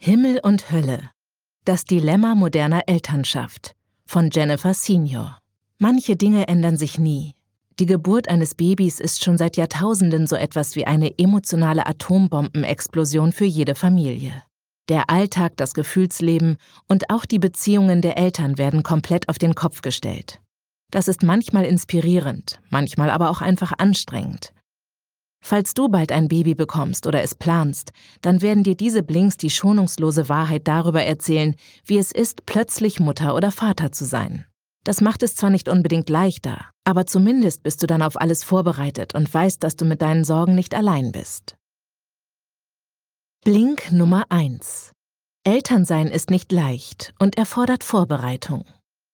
Himmel und Hölle. Das Dilemma moderner Elternschaft von Jennifer Senior. Manche Dinge ändern sich nie. Die Geburt eines Babys ist schon seit Jahrtausenden so etwas wie eine emotionale Atombombenexplosion für jede Familie. Der Alltag, das Gefühlsleben und auch die Beziehungen der Eltern werden komplett auf den Kopf gestellt. Das ist manchmal inspirierend, manchmal aber auch einfach anstrengend. Falls du bald ein Baby bekommst oder es planst, dann werden dir diese Blinks die schonungslose Wahrheit darüber erzählen, wie es ist, plötzlich Mutter oder Vater zu sein. Das macht es zwar nicht unbedingt leichter, aber zumindest bist du dann auf alles vorbereitet und weißt, dass du mit deinen Sorgen nicht allein bist. Blink Nummer 1. Elternsein ist nicht leicht und erfordert Vorbereitung.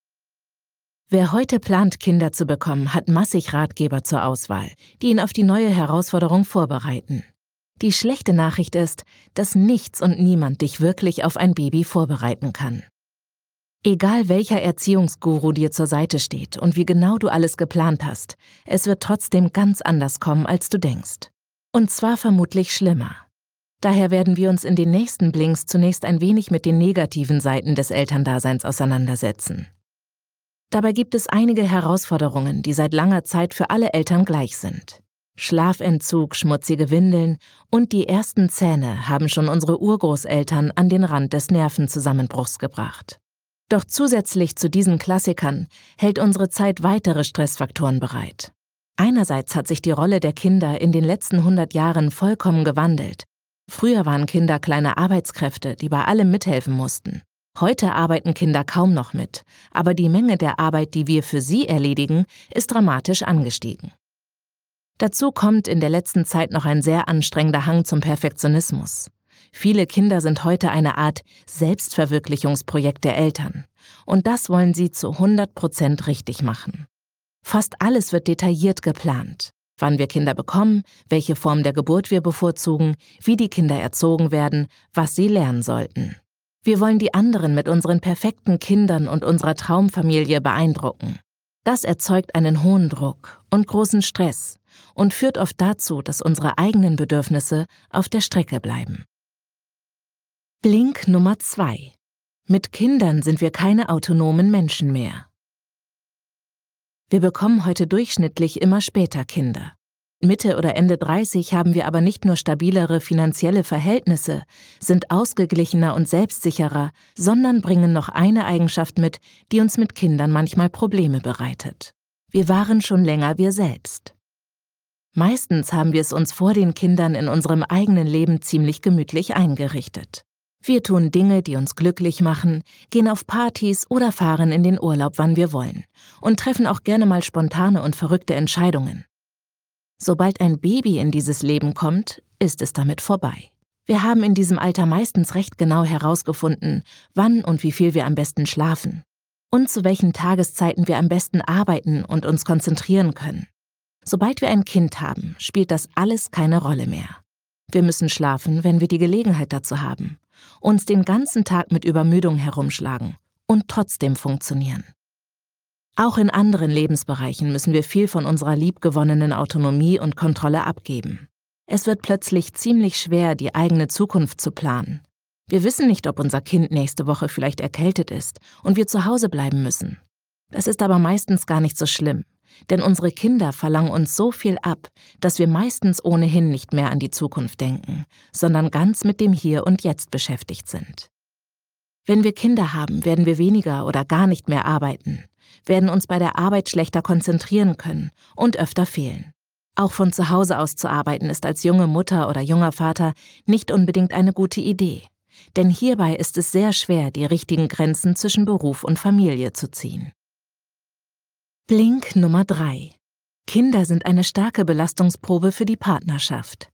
Wer heute plant, Kinder zu bekommen, hat massig Ratgeber zur Auswahl, die ihn auf die neue Herausforderung vorbereiten. Die schlechte Nachricht ist, dass nichts und niemand dich wirklich auf ein Baby vorbereiten kann. Egal welcher Erziehungsguru dir zur Seite steht und wie genau du alles geplant hast, es wird trotzdem ganz anders kommen, als du denkst. Und zwar vermutlich schlimmer. Daher werden wir uns in den nächsten Blinks zunächst ein wenig mit den negativen Seiten des Elterndaseins auseinandersetzen. Dabei gibt es einige Herausforderungen, die seit langer Zeit für alle Eltern gleich sind. Schlafentzug, schmutzige Windeln und die ersten Zähne haben schon unsere Urgroßeltern an den Rand des Nervenzusammenbruchs gebracht. Doch zusätzlich zu diesen Klassikern hält unsere Zeit weitere Stressfaktoren bereit. Einerseits hat sich die Rolle der Kinder in den letzten 100 Jahren vollkommen gewandelt. Früher waren Kinder kleine Arbeitskräfte, die bei allem mithelfen mussten. Heute arbeiten Kinder kaum noch mit, aber die Menge der Arbeit, die wir für sie erledigen, ist dramatisch angestiegen. Dazu kommt in der letzten Zeit noch ein sehr anstrengender Hang zum Perfektionismus. Viele Kinder sind heute eine Art Selbstverwirklichungsprojekt der Eltern. Und das wollen sie zu 100% richtig machen. Fast alles wird detailliert geplant. Wann wir Kinder bekommen, welche Form der Geburt wir bevorzugen, wie die Kinder erzogen werden, was sie lernen sollten. Wir wollen die anderen mit unseren perfekten Kindern und unserer Traumfamilie beeindrucken. Das erzeugt einen hohen Druck und großen Stress und führt oft dazu, dass unsere eigenen Bedürfnisse auf der Strecke bleiben. Blink Nummer 2. Mit Kindern sind wir keine autonomen Menschen mehr. Wir bekommen heute durchschnittlich immer später Kinder. Mitte oder Ende 30 haben wir aber nicht nur stabilere finanzielle Verhältnisse, sind ausgeglichener und selbstsicherer, sondern bringen noch eine Eigenschaft mit, die uns mit Kindern manchmal Probleme bereitet. Wir waren schon länger wir selbst. Meistens haben wir es uns vor den Kindern in unserem eigenen Leben ziemlich gemütlich eingerichtet. Wir tun Dinge, die uns glücklich machen, gehen auf Partys oder fahren in den Urlaub, wann wir wollen und treffen auch gerne mal spontane und verrückte Entscheidungen. Sobald ein Baby in dieses Leben kommt, ist es damit vorbei. Wir haben in diesem Alter meistens recht genau herausgefunden, wann und wie viel wir am besten schlafen und zu welchen Tageszeiten wir am besten arbeiten und uns konzentrieren können. Sobald wir ein Kind haben, spielt das alles keine Rolle mehr. Wir müssen schlafen, wenn wir die Gelegenheit dazu haben, uns den ganzen Tag mit Übermüdung herumschlagen und trotzdem funktionieren. Auch in anderen Lebensbereichen müssen wir viel von unserer liebgewonnenen Autonomie und Kontrolle abgeben. Es wird plötzlich ziemlich schwer, die eigene Zukunft zu planen. Wir wissen nicht, ob unser Kind nächste Woche vielleicht erkältet ist und wir zu Hause bleiben müssen. Das ist aber meistens gar nicht so schlimm, denn unsere Kinder verlangen uns so viel ab, dass wir meistens ohnehin nicht mehr an die Zukunft denken, sondern ganz mit dem Hier und Jetzt beschäftigt sind. Wenn wir Kinder haben, werden wir weniger oder gar nicht mehr arbeiten, werden uns bei der Arbeit schlechter konzentrieren können und öfter fehlen. Auch von zu Hause aus zu arbeiten ist als junge Mutter oder junger Vater nicht unbedingt eine gute Idee, denn hierbei ist es sehr schwer, die richtigen Grenzen zwischen Beruf und Familie zu ziehen. Blink Nummer 3. Kinder sind eine starke Belastungsprobe für die Partnerschaft.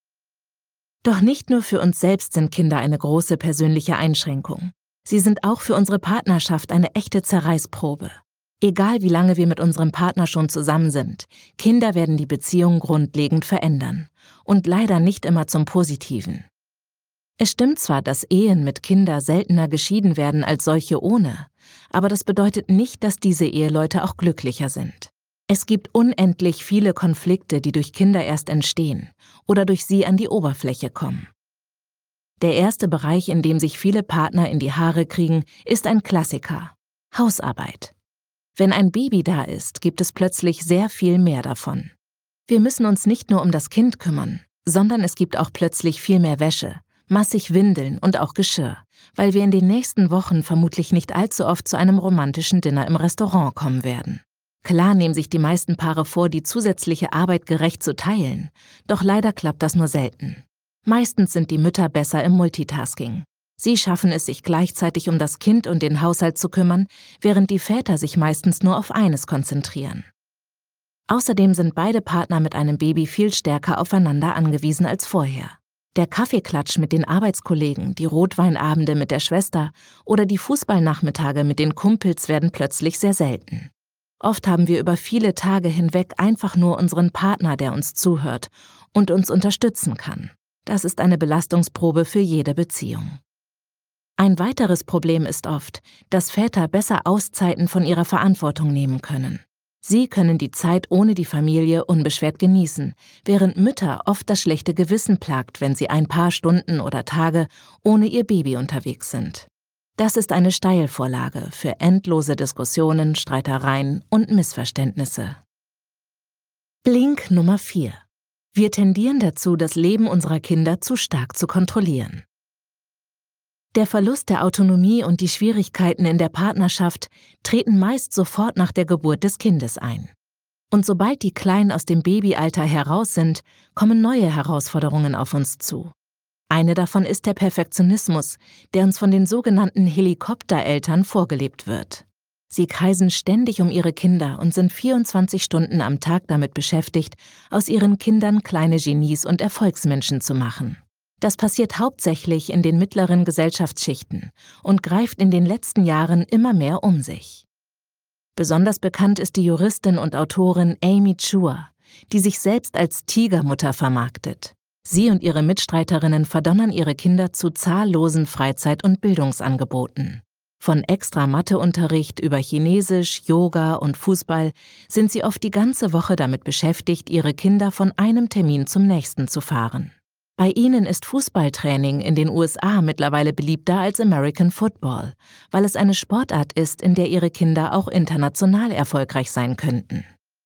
Doch nicht nur für uns selbst sind Kinder eine große persönliche Einschränkung. Sie sind auch für unsere Partnerschaft eine echte Zerreißprobe. Egal wie lange wir mit unserem Partner schon zusammen sind, Kinder werden die Beziehung grundlegend verändern. Und leider nicht immer zum Positiven. Es stimmt zwar, dass Ehen mit Kindern seltener geschieden werden als solche ohne, aber das bedeutet nicht, dass diese Eheleute auch glücklicher sind. Es gibt unendlich viele Konflikte, die durch Kinder erst entstehen oder durch sie an die Oberfläche kommen. Der erste Bereich, in dem sich viele Partner in die Haare kriegen, ist ein Klassiker: Hausarbeit. Wenn ein Baby da ist, gibt es plötzlich sehr viel mehr davon. Wir müssen uns nicht nur um das Kind kümmern, sondern es gibt auch plötzlich viel mehr Wäsche, massig Windeln und auch Geschirr, weil wir in den nächsten Wochen vermutlich nicht allzu oft zu einem romantischen Dinner im Restaurant kommen werden. Klar nehmen sich die meisten Paare vor, die zusätzliche Arbeit gerecht zu teilen, doch leider klappt das nur selten. Meistens sind die Mütter besser im Multitasking. Sie schaffen es, sich gleichzeitig um das Kind und den Haushalt zu kümmern, während die Väter sich meistens nur auf eines konzentrieren. Außerdem sind beide Partner mit einem Baby viel stärker aufeinander angewiesen als vorher. Der Kaffeeklatsch mit den Arbeitskollegen, die Rotweinabende mit der Schwester oder die Fußballnachmittage mit den Kumpels werden plötzlich sehr selten. Oft haben wir über viele Tage hinweg einfach nur unseren Partner, der uns zuhört und uns unterstützen kann. Das ist eine Belastungsprobe für jede Beziehung. Ein weiteres Problem ist oft, dass Väter besser Auszeiten von ihrer Verantwortung nehmen können. Sie können die Zeit ohne die Familie unbeschwert genießen, während Mütter oft das schlechte Gewissen plagt, wenn sie ein paar Stunden oder Tage ohne ihr Baby unterwegs sind. Das ist eine Steilvorlage für endlose Diskussionen, Streitereien und Missverständnisse. Blink Nummer 4. Wir tendieren dazu, das Leben unserer Kinder zu stark zu kontrollieren. Der Verlust der Autonomie und die Schwierigkeiten in der Partnerschaft treten meist sofort nach der Geburt des Kindes ein. Und sobald die Kleinen aus dem Babyalter heraus sind, kommen neue Herausforderungen auf uns zu. Eine davon ist der Perfektionismus, der uns von den sogenannten Helikoptereltern vorgelebt wird. Sie kreisen ständig um ihre Kinder und sind 24 Stunden am Tag damit beschäftigt, aus ihren Kindern kleine Genies und Erfolgsmenschen zu machen. Das passiert hauptsächlich in den mittleren Gesellschaftsschichten und greift in den letzten Jahren immer mehr um sich. Besonders bekannt ist die Juristin und Autorin Amy Chua, die sich selbst als Tigermutter vermarktet. Sie und ihre Mitstreiterinnen verdonnern ihre Kinder zu zahllosen Freizeit- und Bildungsangeboten. Von extra Matheunterricht über Chinesisch, Yoga und Fußball sind sie oft die ganze Woche damit beschäftigt, ihre Kinder von einem Termin zum nächsten zu fahren. Bei ihnen ist Fußballtraining in den USA mittlerweile beliebter als American Football, weil es eine Sportart ist, in der ihre Kinder auch international erfolgreich sein könnten.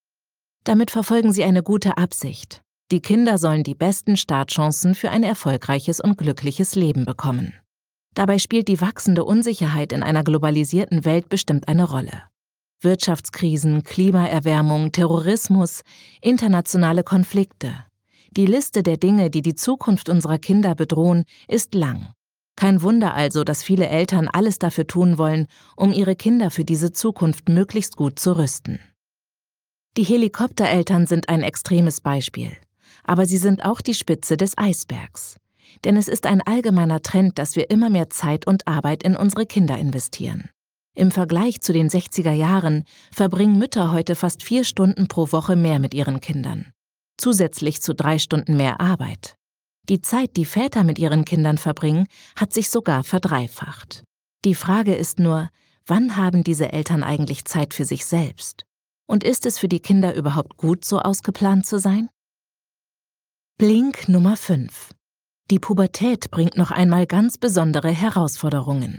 Damit verfolgen sie eine gute Absicht. Die Kinder sollen die besten Startchancen für ein erfolgreiches und glückliches Leben bekommen. Dabei spielt die wachsende Unsicherheit in einer globalisierten Welt bestimmt eine Rolle. Wirtschaftskrisen, Klimaerwärmung, Terrorismus, internationale Konflikte. Die Liste der Dinge, die die Zukunft unserer Kinder bedrohen, ist lang. Kein Wunder also, dass viele Eltern alles dafür tun wollen, um ihre Kinder für diese Zukunft möglichst gut zu rüsten. Die Helikoptereltern sind ein extremes Beispiel, aber sie sind auch die Spitze des Eisbergs. Denn es ist ein allgemeiner Trend, dass wir immer mehr Zeit und Arbeit in unsere Kinder investieren. Im Vergleich zu den 60er Jahren verbringen Mütter heute fast 4 Stunden pro Woche mehr mit ihren Kindern. Zusätzlich zu 3 Stunden mehr Arbeit. Die Zeit, die Väter mit ihren Kindern verbringen, hat sich sogar verdreifacht. Die Frage ist nur, wann haben diese Eltern eigentlich Zeit für sich selbst? Und ist es für die Kinder überhaupt gut, so ausgeplant zu sein? Blink Nummer 5. Die Pubertät bringt noch einmal ganz besondere Herausforderungen.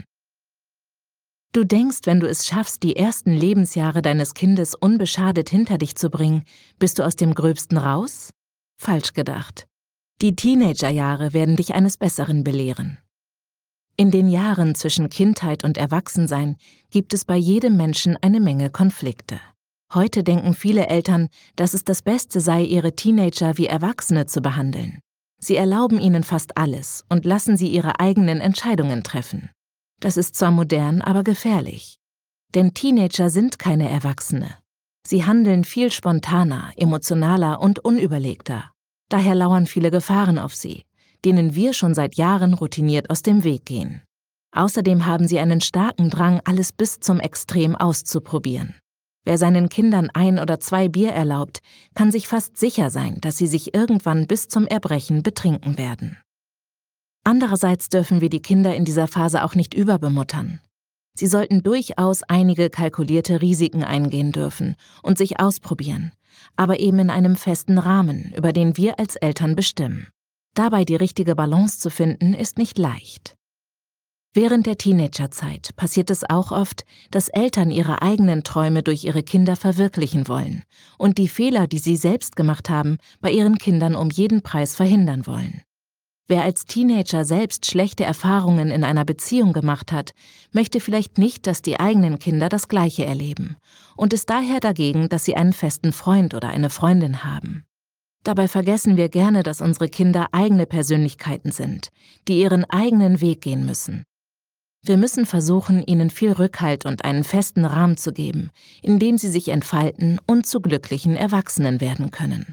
Du denkst, wenn du es schaffst, die ersten Lebensjahre deines Kindes unbeschadet hinter dich zu bringen, bist du aus dem Gröbsten raus? Falsch gedacht. Die Teenagerjahre werden dich eines Besseren belehren. In den Jahren zwischen Kindheit und Erwachsensein gibt es bei jedem Menschen eine Menge Konflikte. Heute denken viele Eltern, dass es das Beste sei, ihre Teenager wie Erwachsene zu behandeln. Sie erlauben ihnen fast alles und lassen sie ihre eigenen Entscheidungen treffen. Das ist zwar modern, aber gefährlich. Denn Teenager sind keine Erwachsene. Sie handeln viel spontaner, emotionaler und unüberlegter. Daher lauern viele Gefahren auf sie, denen wir schon seit Jahren routiniert aus dem Weg gehen. Außerdem haben sie einen starken Drang, alles bis zum Extrem auszuprobieren. Wer seinen Kindern 1 oder 2 Bier erlaubt, kann sich fast sicher sein, dass sie sich irgendwann bis zum Erbrechen betrinken werden. Andererseits dürfen wir die Kinder in dieser Phase auch nicht überbemuttern. Sie sollten durchaus einige kalkulierte Risiken eingehen dürfen und sich ausprobieren, aber eben in einem festen Rahmen, über den wir als Eltern bestimmen. Dabei die richtige Balance zu finden, ist nicht leicht. Während der Teenagerzeit passiert es auch oft, dass Eltern ihre eigenen Träume durch ihre Kinder verwirklichen wollen und die Fehler, die sie selbst gemacht haben, bei ihren Kindern um jeden Preis verhindern wollen. Wer als Teenager selbst schlechte Erfahrungen in einer Beziehung gemacht hat, möchte vielleicht nicht, dass die eigenen Kinder das Gleiche erleben und ist daher dagegen, dass sie einen festen Freund oder eine Freundin haben. Dabei vergessen wir gerne, dass unsere Kinder eigene Persönlichkeiten sind, die ihren eigenen Weg gehen müssen. Wir müssen versuchen, ihnen viel Rückhalt und einen festen Rahmen zu geben, in dem sie sich entfalten und zu glücklichen Erwachsenen werden können.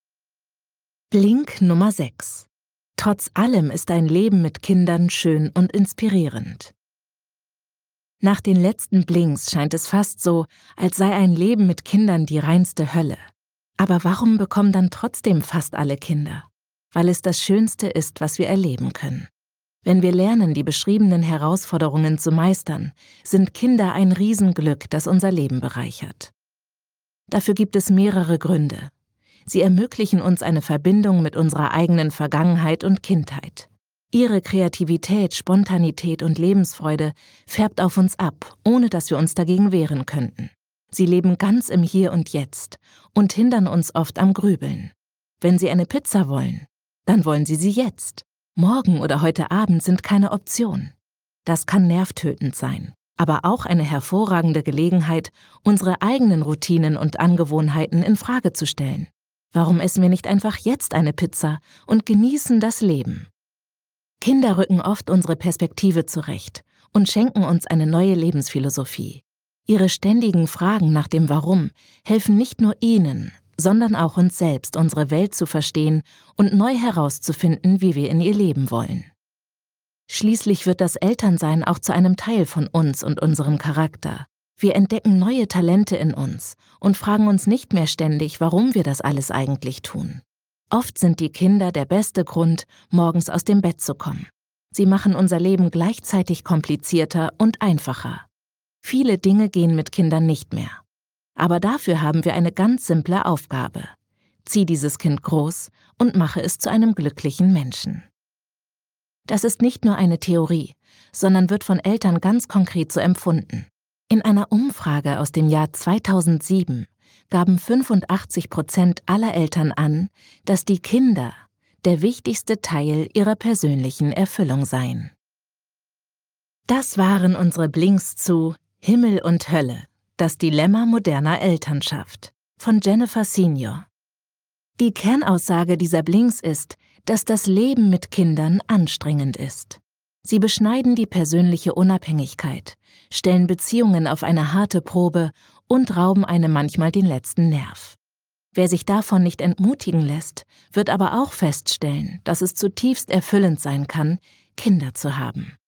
Blink Nummer 6. Trotz allem ist ein Leben mit Kindern schön und inspirierend. Nach den letzten Blinks scheint es fast so, als sei ein Leben mit Kindern die reinste Hölle. Aber warum bekommen dann trotzdem fast alle Kinder? Weil es das Schönste ist, was wir erleben können. Wenn wir lernen, die beschriebenen Herausforderungen zu meistern, sind Kinder ein Riesenglück, das unser Leben bereichert. Dafür gibt es mehrere Gründe. Sie ermöglichen uns eine Verbindung mit unserer eigenen Vergangenheit und Kindheit. Ihre Kreativität, Spontanität und Lebensfreude färbt auf uns ab, ohne dass wir uns dagegen wehren könnten. Sie leben ganz im Hier und Jetzt und hindern uns oft am Grübeln. Wenn Sie eine Pizza wollen, dann wollen Sie sie jetzt. Morgen oder heute Abend sind keine Option. Das kann nervtötend sein, aber auch eine hervorragende Gelegenheit, unsere eigenen Routinen und Angewohnheiten in Frage zu stellen. Warum essen wir nicht einfach jetzt eine Pizza und genießen das Leben? Kinder rücken oft unsere Perspektive zurecht und schenken uns eine neue Lebensphilosophie. Ihre ständigen Fragen nach dem Warum helfen nicht nur ihnen, sondern auch uns selbst, unsere Welt zu verstehen und neu herauszufinden, wie wir in ihr leben wollen. Schließlich wird das Elternsein auch zu einem Teil von uns und unserem Charakter. Wir entdecken neue Talente in uns und fragen uns nicht mehr ständig, warum wir das alles eigentlich tun. Oft sind die Kinder der beste Grund, morgens aus dem Bett zu kommen. Sie machen unser Leben gleichzeitig komplizierter und einfacher. Viele Dinge gehen mit Kindern nicht mehr. Aber dafür haben wir eine ganz simple Aufgabe. Zieh dieses Kind groß und mache es zu einem glücklichen Menschen. Das ist nicht nur eine Theorie, sondern wird von Eltern ganz konkret so empfunden. In einer Umfrage aus dem Jahr 2007 gaben 85% aller Eltern an, dass die Kinder der wichtigste Teil ihrer persönlichen Erfüllung seien. Das waren unsere Blinks zu Himmel und Hölle, das Dilemma moderner Elternschaft von Jennifer Senior. Die Kernaussage dieser Blinks ist, dass das Leben mit Kindern anstrengend ist. Sie beschneiden die persönliche Unabhängigkeit, stellen Beziehungen auf eine harte Probe und rauben einem manchmal den letzten Nerv. Wer sich davon nicht entmutigen lässt, wird aber auch feststellen, dass es zutiefst erfüllend sein kann, Kinder zu haben.